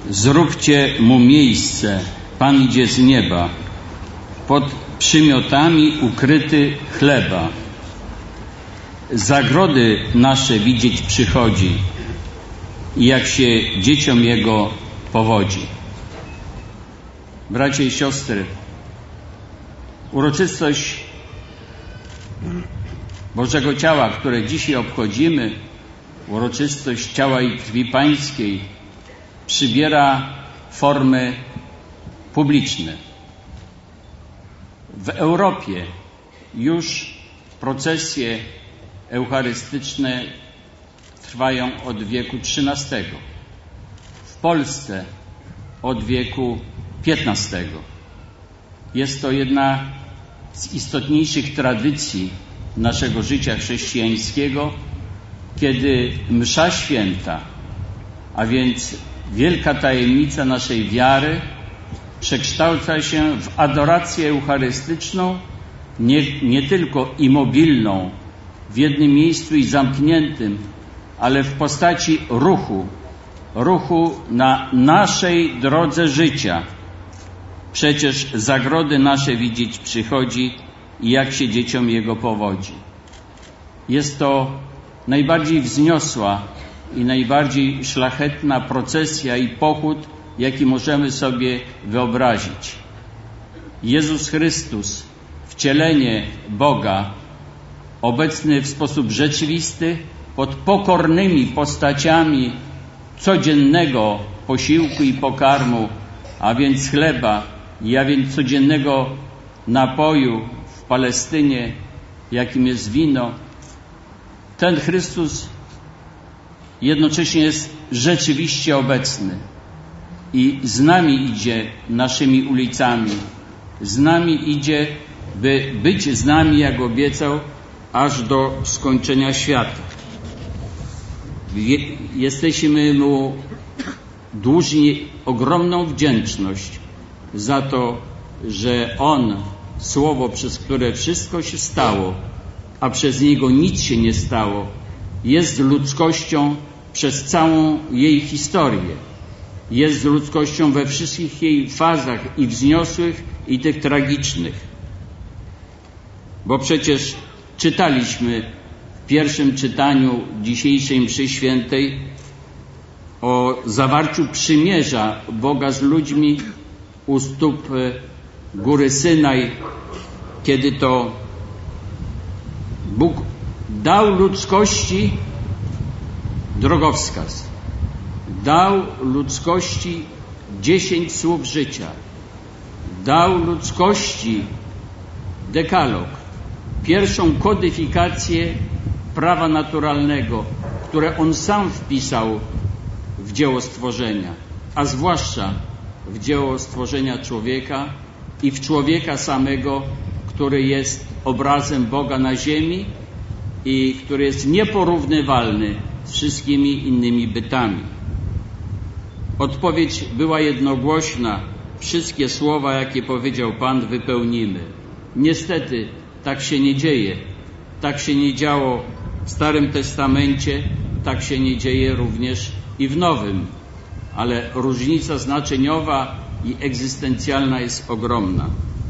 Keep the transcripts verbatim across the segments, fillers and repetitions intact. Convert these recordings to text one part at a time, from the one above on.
zróbcie mu miejsce, Pan idzie z nieba, pod przymiotami ukryty chleba. Zagrody nasze widzieć przychodzi i jak się dzieciom Jego powodzi. Bracia i siostry, uroczystość Bożego Ciała, które dzisiaj obchodzimy, uroczystość ciała i krwi Pańskiej, przybiera formy publiczne. W Europie już procesje eucharystyczne trwają od wieku trzynastego. W Polsce od wieku piętnastego. Jest to jedna z istotniejszych tradycji naszego życia chrześcijańskiego, kiedy msza święta, a więc wielka tajemnica naszej wiary, przekształca się w adorację eucharystyczną, nie, nie tylko imobilną, w jednym miejscu i zamkniętym, ale w postaci ruchu, ruchu na naszej drodze życia. Przecież zagrody nasze widzieć przychodzi i jak się dzieciom Jego powodzi. Jest to najbardziej wzniosła i najbardziej szlachetna procesja i pochód, jaki możemy sobie wyobrazić. Jezus Chrystus, wcielenie Boga, obecny w sposób rzeczywisty pod pokornymi postaciami codziennego posiłku i pokarmu, a więc chleba, i a więc codziennego napoju w Palestynie, jakim jest wino. Ten Chrystus jednocześnie jest rzeczywiście obecny i z nami idzie naszymi ulicami, z nami idzie, by być z nami, jak obiecał, aż do skończenia świata. Jesteśmy Mu dłużni ogromną wdzięczność za to, że On, Słowo, przez które wszystko się stało, a przez Niego nic się nie stało, jest ludzkością przez całą jej historię. Jest ludzkością we wszystkich jej fazach, i wzniosłych, i tych tragicznych. Bo przecież czytaliśmy w pierwszym czytaniu dzisiejszej mszy świętej o zawarciu przymierza Boga z ludźmi u stóp góry Synaj, kiedy to Bóg dał ludzkości drogowskaz. Dał ludzkości dziesięć słów życia. Dał ludzkości dekalog, pierwszą kodyfikację prawa naturalnego, które On sam wpisał w dzieło stworzenia, a zwłaszcza w dzieło stworzenia człowieka i w człowieka samego, który jest obrazem Boga na ziemi i który jest nieporównywalny z wszystkimi innymi bytami. Odpowiedź była jednogłośna. Wszystkie słowa, jakie powiedział Pan, wypełnimy. Niestety tak się nie dzieje. Tak się nie działo w Starym Testamencie, tak się nie dzieje również i w Nowym. Ale różnica znaczeniowa i egzystencjalna jest ogromna.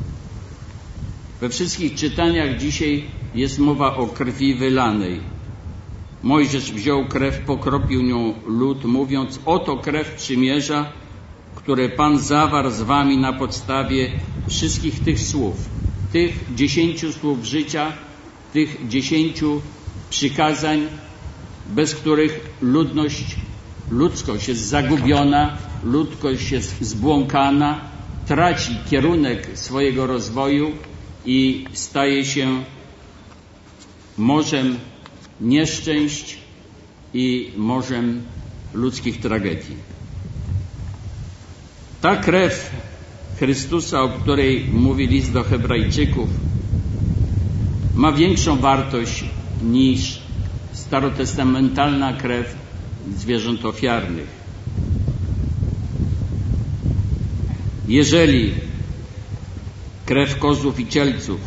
We wszystkich czytaniach dzisiaj jest mowa o krwi wylanej. Mojżesz wziął krew, pokropił nią lud, mówiąc: oto krew przymierza, które Pan zawarł z wami na podstawie wszystkich tych słów, tych dziesięciu słów życia, tych dziesięciu przykazań, bez których ludność, ludzkość jest zagubiona, ludzkość jest zbłąkana, traci kierunek swojego rozwoju i staje się morzem nieszczęść i morzem ludzkich tragedii. Ta krew Chrystusa, o której mówi list do Hebrajczyków, ma większą wartość niż starotestamentalna krew zwierząt ofiarnych. Jeżeli krew kozłów i cielców,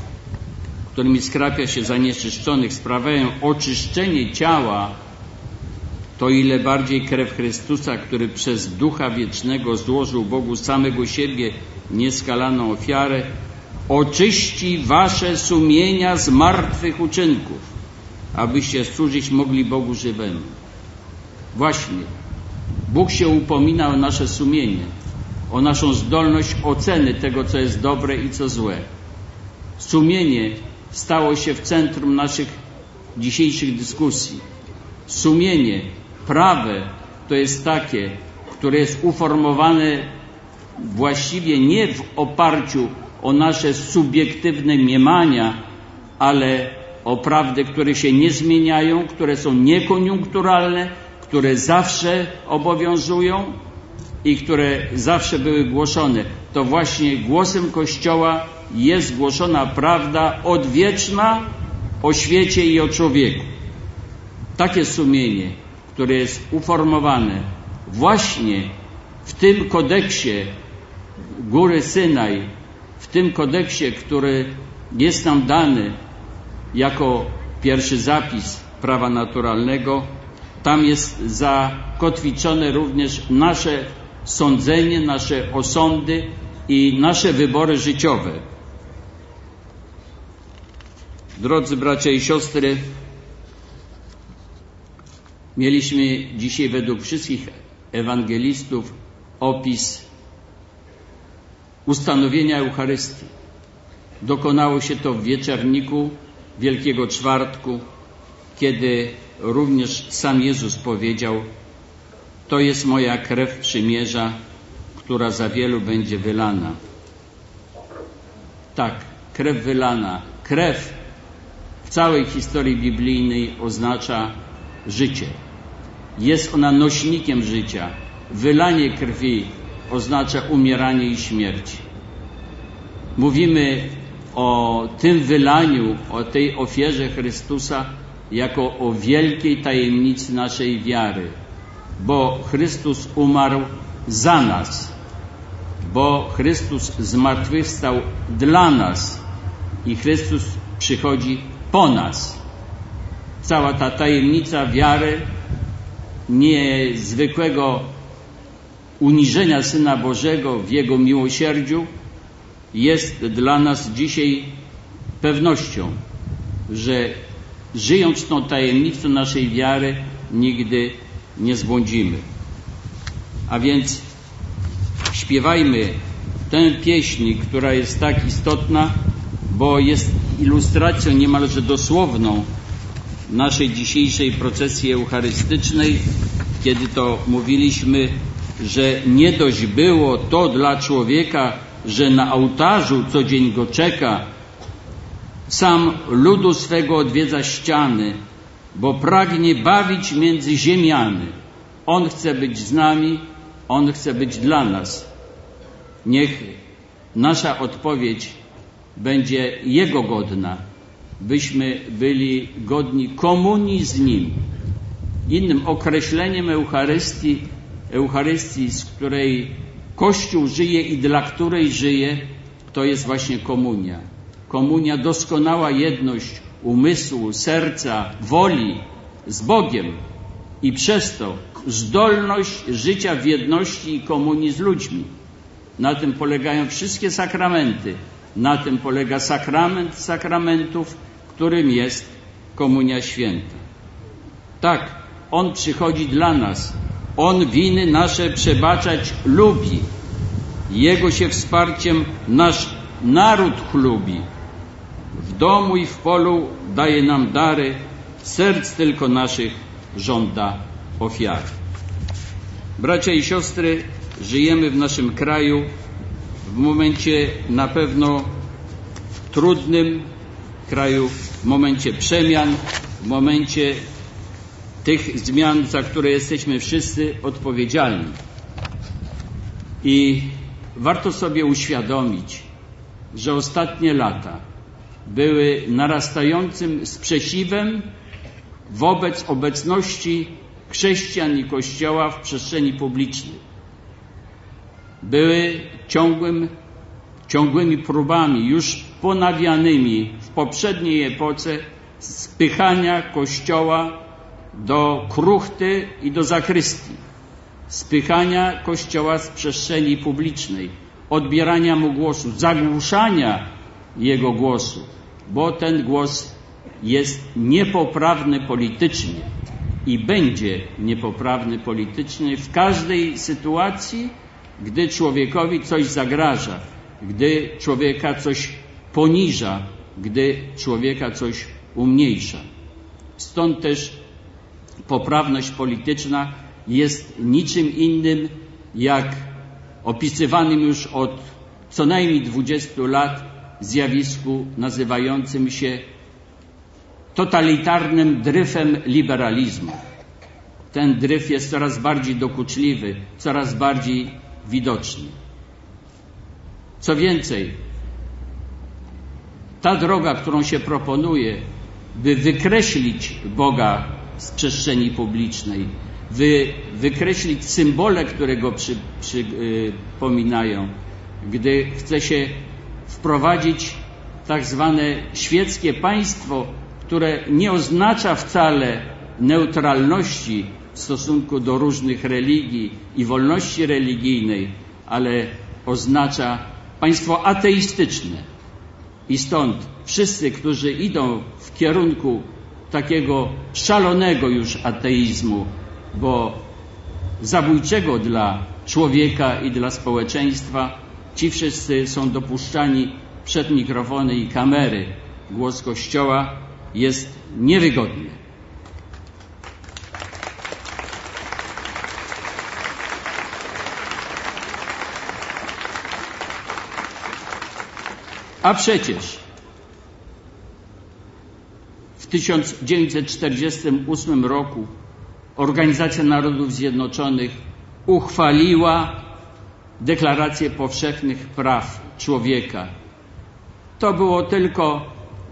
którymi skrapia się zanieczyszczonych, sprawiają oczyszczenie ciała, to ile bardziej krew Chrystusa, który przez Ducha Wiecznego złożył Bogu samego siebie nieskalaną ofiarę, oczyści wasze sumienia z martwych uczynków, abyście służyć mogli Bogu żywemu. Właśnie, Bóg się upomina o nasze sumienie, o naszą zdolność oceny tego, co jest dobre i co złe. Sumienie stało się w centrum naszych dzisiejszych dyskusji. Sumienie prawe to jest takie, które jest uformowane właściwie nie w oparciu o nasze subiektywne mniemania, ale o prawdy, które się nie zmieniają, które są niekoniunkturalne, które zawsze obowiązują i które zawsze były głoszone. To właśnie głosem Kościoła jest głoszona prawda odwieczna o świecie i o człowieku. Takie sumienie, które jest uformowane właśnie w tym kodeksie Góry Synaj, w tym kodeksie, który jest nam dany jako pierwszy zapis prawa naturalnego, tam jest zakotwiczone również nasze sądzenie, nasze osądy i nasze wybory życiowe. Drodzy bracia i siostry, mieliśmy dzisiaj według wszystkich ewangelistów opis ustanowienia Eucharystii. Dokonało się to w wieczorniku Wielkiego Czwartku, kiedy również sam Jezus powiedział: to jest moja krew przymierza, która za wielu będzie wylana. Tak, krew wylana. Krew w całej historii biblijnej oznacza życie. Jest ona nośnikiem życia. Wylanie krwi oznacza umieranie i śmierć. Mówimy o tym wylaniu, o tej ofierze Chrystusa jako o wielkiej tajemnicy naszej wiary, bo Chrystus umarł za nas, bo Chrystus zmartwychwstał dla nas i Chrystus przychodzi po nas. Cała ta tajemnica wiary, niezwykłego uniżenia Syna Bożego w Jego miłosierdziu jest dla nas dzisiaj pewnością, że żyjąc tą tajemnicą naszej wiary nigdy nie zbłądzimy. A więc śpiewajmy tę pieśń, która jest tak istotna, bo jest ilustracją niemalże dosłowną naszej dzisiejszej procesji eucharystycznej, kiedy to mówiliśmy, że nie dość było to dla człowieka, że na ołtarzu co dzień go czeka, sam ludu swego odwiedza ściany, bo pragnie bawić między ziemiany. On chce być z nami, On chce być dla nas. Niech nasza odpowiedź będzie Jego godna, byśmy byli godni komunii z Nim. Innym określeniem Eucharystii, Eucharystii, z której Kościół żyje i dla której żyje, to jest właśnie komunia. Komunia, doskonała jedność umysłu, serca, woli z Bogiem i przez to zdolność życia w jedności i komunii z ludźmi. Na tym polegają wszystkie sakramenty. Na tym polega sakrament sakramentów, którym jest Komunia Święta. Tak, On przychodzi dla nas. On winy nasze przebaczać lubi. Jego się wsparciem nasz naród chlubi. W domu i w polu daje nam dary, serc tylko naszych żąda ofiary. Bracia i siostry, żyjemy w naszym kraju w momencie na pewno trudnym, kraju w momencie przemian, w momencie tych zmian, za które jesteśmy wszyscy odpowiedzialni. I warto sobie uświadomić, że ostatnie lata były narastającym sprzeciwem wobec obecności chrześcijan i Kościoła w przestrzeni publicznej. Były ciągłym, ciągłymi próbami, już ponawianymi w poprzedniej epoce, spychania Kościoła do kruchty i do zakrystii, spychania Kościoła z przestrzeni publicznej, odbierania mu głosu, zagłuszania jego głosu, bo ten głos jest niepoprawny politycznie i będzie niepoprawny politycznie w każdej sytuacji, gdy człowiekowi coś zagraża, gdy człowieka coś poniża, gdy człowieka coś umniejsza. Stąd też poprawność polityczna jest niczym innym jak opisywanym już od co najmniej dwudziestu lat zjawisku nazywającym się totalitarnym dryfem liberalizmu. Ten dryf jest coraz bardziej dokuczliwy, coraz bardziej widoczny. Co więcej, ta droga, którą się proponuje, by wykreślić Boga z przestrzeni publicznej, wy, wykreślić symbole, które go przy, przypominają, gdy chce się wprowadzić tak zwane świeckie państwo, które nie oznacza wcale neutralności w stosunku do różnych religii i wolności religijnej, ale oznacza państwo ateistyczne. I stąd wszyscy, którzy idą w kierunku takiego szalonego już ateizmu, bo zabójczego dla człowieka i dla społeczeństwa, ci wszyscy są dopuszczani przed mikrofony i kamery. Głos Kościoła jest niewygodny. A przecież w tysiąc dziewięćset czterdziestym ósmym roku Organizacja Narodów Zjednoczonych uchwaliła Deklarację Powszechnych Praw Człowieka. To było tylko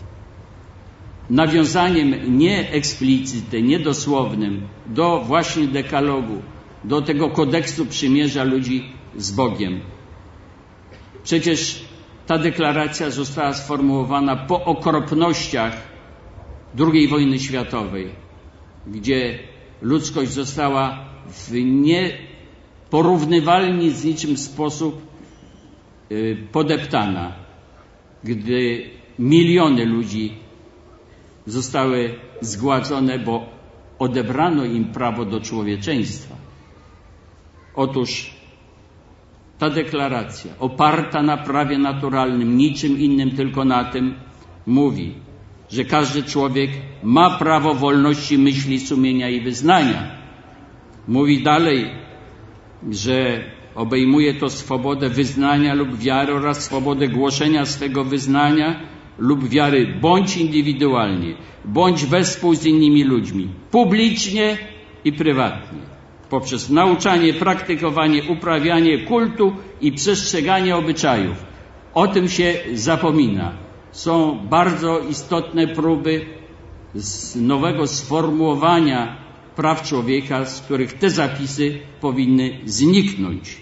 nawiązaniem nie eksplicite, niedosłownym do właśnie dekalogu, do tego kodeksu przymierza ludzi z Bogiem. Przecież ta deklaracja została sformułowana po okropnościach drugiej wojny światowej, gdzie ludzkość została w nieporównywalny z niczym sposób podeptana, gdy miliony ludzi zostały zgładzone, bo odebrano im prawo do człowieczeństwa. Otóż ta deklaracja, oparta na prawie naturalnym, niczym innym tylko na tym, mówi, że każdy człowiek ma prawo wolności myśli, sumienia i wyznania. Mówi dalej, że obejmuje to swobodę wyznania lub wiary oraz swobodę głoszenia swego wyznania lub wiary bądź indywidualnie, bądź wespół z innymi ludźmi, publicznie i prywatnie, poprzez nauczanie, praktykowanie, uprawianie kultu i przestrzeganie obyczajów. O tym się zapomina. Są bardzo istotne próby z nowego sformułowania praw człowieka, z których te zapisy powinny zniknąć.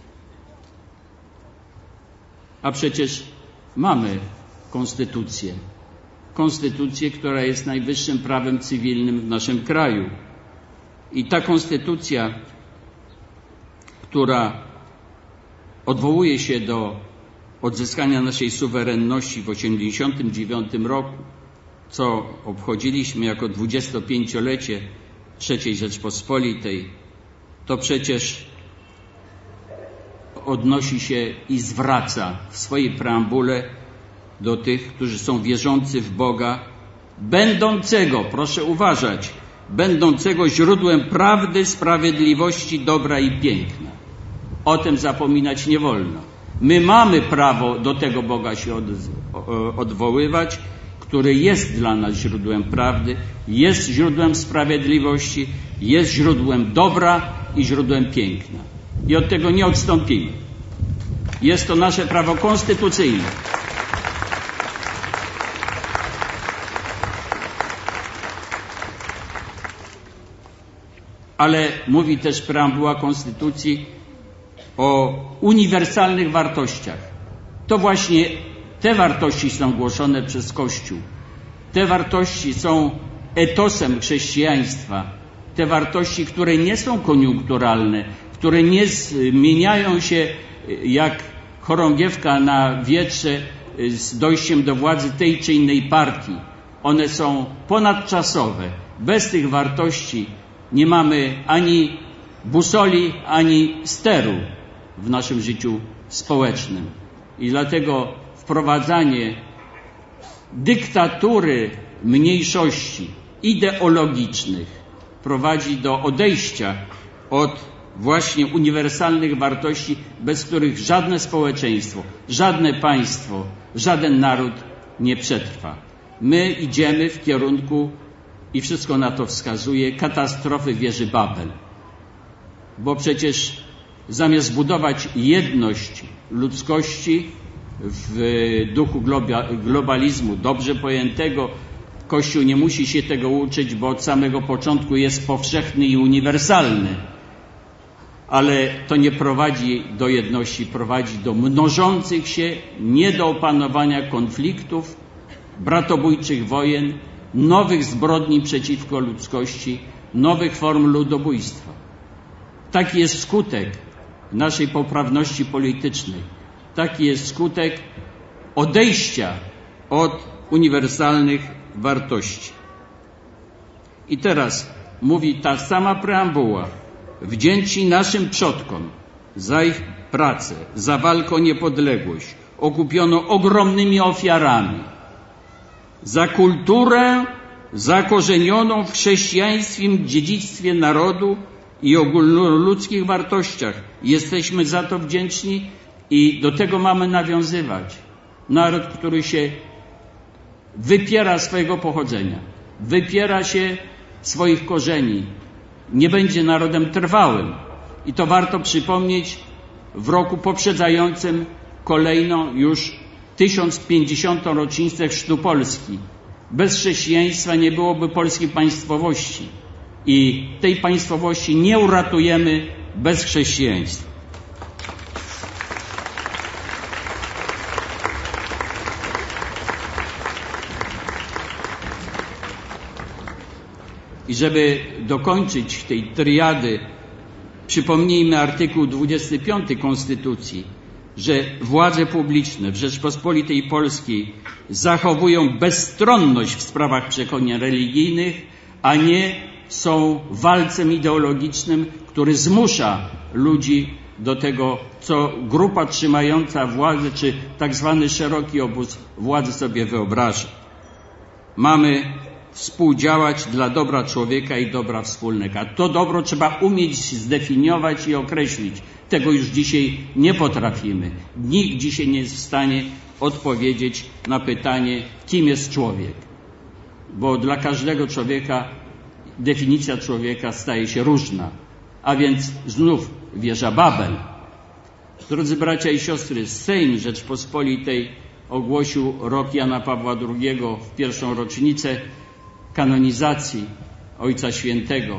A przecież mamy konstytucję. Konstytucję, która jest najwyższym prawem cywilnym w naszym kraju. I ta konstytucja, która odwołuje się do odzyskania naszej suwerenności w osiemdziesiątym dziewiątym roku, co obchodziliśmy jako dwudziestopięciolecie trzeciej Rzeczpospolitej, to przecież odnosi się i zwraca w swojej preambule do tych, którzy są wierzący w Boga, będącego, proszę uważać, będącego źródłem prawdy, sprawiedliwości, dobra i piękna. O tym zapominać nie wolno. My mamy prawo do tego Boga się od, odwoływać, który jest dla nas źródłem prawdy, jest źródłem sprawiedliwości, jest źródłem dobra i źródłem piękna. I od tego nie odstąpimy. Jest to nasze prawo konstytucyjne. Ale mówi też preambuła Konstytucji o uniwersalnych wartościach. To właśnie te wartości są głoszone przez Kościół. Te wartości są etosem chrześcijaństwa, te wartości, które nie są koniunkturalne, które nie zmieniają się jak chorągiewka na wietrze z dojściem do władzy tej czy innej partii. One są ponadczasowe. Bez tych wartości nie mamy ani busoli, ani steru w naszym życiu społecznym. I dlatego wprowadzanie dyktatury mniejszości ideologicznych prowadzi do odejścia od właśnie uniwersalnych wartości, bez których żadne społeczeństwo, żadne państwo, żaden naród nie przetrwa. My idziemy w kierunku, i wszystko na to wskazuje, katastrofy wieży Babel. Bo przecież zamiast budować jedność ludzkości w duchu globalizmu, dobrze pojętego, Kościół nie musi się tego uczyć, bo od samego początku jest powszechny i uniwersalny. Ale to nie prowadzi do jedności, prowadzi do mnożących się, nie do opanowania konfliktów, bratobójczych wojen, nowych zbrodni przeciwko ludzkości, nowych form ludobójstwa. Taki jest skutek naszej poprawności politycznej. Taki jest skutek odejścia od uniwersalnych wartości. I teraz mówi ta sama preambuła: wdzięczni naszym przodkom za ich pracę, za walkę o niepodległość, okupiono ogromnymi ofiarami, za kulturę zakorzenioną w chrześcijańskim dziedzictwie narodu i ogólnoludzkich wartościach. Jesteśmy za to wdzięczni i do tego mamy nawiązywać. Naród, który się wypiera swojego pochodzenia, wypiera się swoich korzeni, nie będzie narodem trwałym. I to warto przypomnieć w roku poprzedzającym kolejną już tysiąc pięćdziesiątą rocznicę chrztu Polski. Bez chrześcijaństwa nie byłoby polskiej państwowości i tej państwowości nie uratujemy bez chrześcijaństwa. I żeby dokończyć tej triady, przypomnijmy artykuł dwudziesty piąty Konstytucji, że władze publiczne w Rzeczpospolitej Polskiej zachowują bezstronność w sprawach przekonań religijnych, a nie są walcem ideologicznym, który zmusza ludzi do tego, co grupa trzymająca władzę, czy tak zwany szeroki obóz władzy sobie wyobraża. Mamy współdziałać dla dobra człowieka i dobra wspólnego. A to dobro trzeba umieć zdefiniować i określić. Tego już dzisiaj nie potrafimy. Nikt dzisiaj nie jest w stanie odpowiedzieć na pytanie, kim jest człowiek. Bo dla każdego człowieka definicja człowieka staje się różna. A więc znów wieża Babel. Drodzy bracia i siostry, Sejm Rzeczpospolitej ogłosił rok Jana Pawła drugiego w pierwszą rocznicę kanonizacji Ojca Świętego.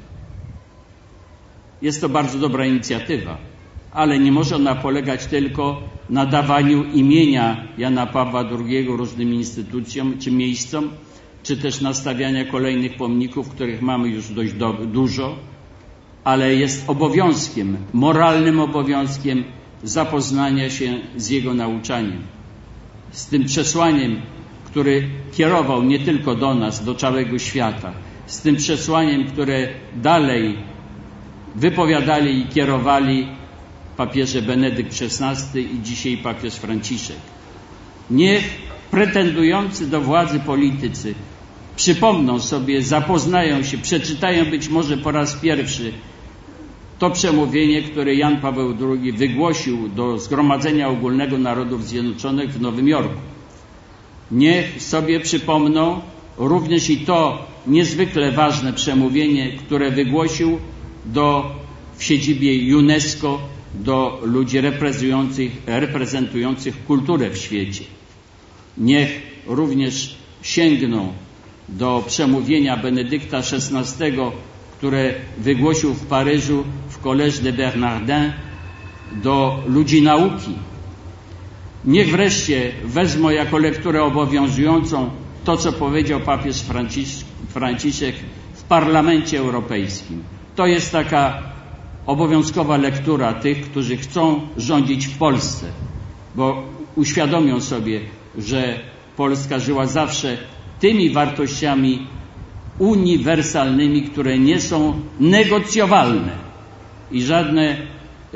Jest to bardzo dobra inicjatywa, ale nie może ona polegać tylko na dawaniu imienia Jana Pawła drugiego różnym instytucjom czy miejscom, czy też na stawiania kolejnych pomników, których mamy już dość do, dużo, ale jest obowiązkiem, moralnym obowiązkiem zapoznania się z jego nauczaniem, z tym przesłaniem, który kierował nie tylko do nas, do całego świata, z tym przesłaniem, które dalej wypowiadali i kierowali papieże Benedykt szesnasty i dzisiaj papież Franciszek. Niech pretendujący do władzy politycy przypomną sobie, zapoznają się, przeczytają być może po raz pierwszy to przemówienie, które Jan Paweł drugi wygłosił do Zgromadzenia Ogólnego Narodów Zjednoczonych w Nowym Jorku. Niech sobie przypomną również i to niezwykle ważne przemówienie, które wygłosił do, w siedzibie UNESCO do ludzi reprezentujących, reprezentujących kulturę w świecie. Niech również sięgną do przemówienia Benedykta szesnastego, które wygłosił w Paryżu w Collège de Bernardin do ludzi nauki. Niech wreszcie wezmą jako lekturę obowiązującą to, co powiedział papież Francisz, Franciszek w Parlamencie Europejskim. To jest taka obowiązkowa lektura tych, którzy chcą rządzić w Polsce, bo uświadomią sobie, że Polska żyła zawsze tymi wartościami uniwersalnymi, które nie są negocjowalne i żadne y,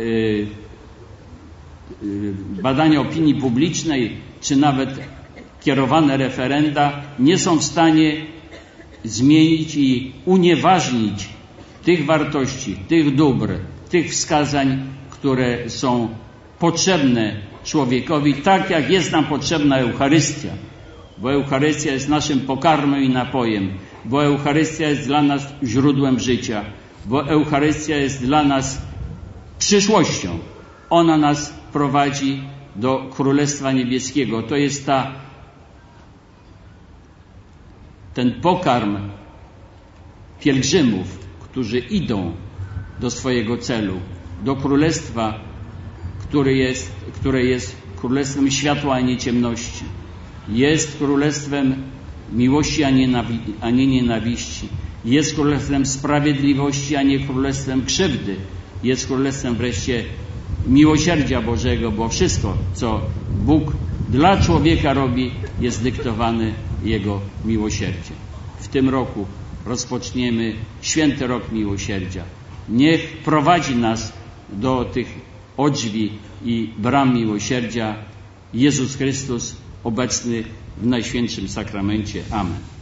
y, badania opinii publicznej, czy nawet kierowane referenda nie są w stanie zmienić i unieważnić tych wartości, tych dóbr, tych wskazań, które są potrzebne człowiekowi, tak jak jest nam potrzebna Eucharystia, bo Eucharystia jest naszym pokarmem i napojem, bo Eucharystia jest dla nas źródłem życia, bo Eucharystia jest dla nas przyszłością. Ona nas prowadzi do Królestwa Niebieskiego. To jest ta, ten pokarm pielgrzymów, którzy idą do swojego celu, do Królestwa, które jest, które jest Królestwem światła, a nie ciemności. Jest Królestwem miłości, a nie, a nie nienawiści. Jest Królestwem sprawiedliwości, a nie Królestwem krzywdy. Jest Królestwem wreszcie miłosierdzia Bożego, bo wszystko, co Bóg dla człowieka robi, jest dyktowane Jego miłosierdziem. W tym roku rozpoczniemy Święty Rok Miłosierdzia. Niech prowadzi nas do tych odrzwi i bram miłosierdzia Jezus Chrystus obecny w Najświętszym Sakramencie. Amen.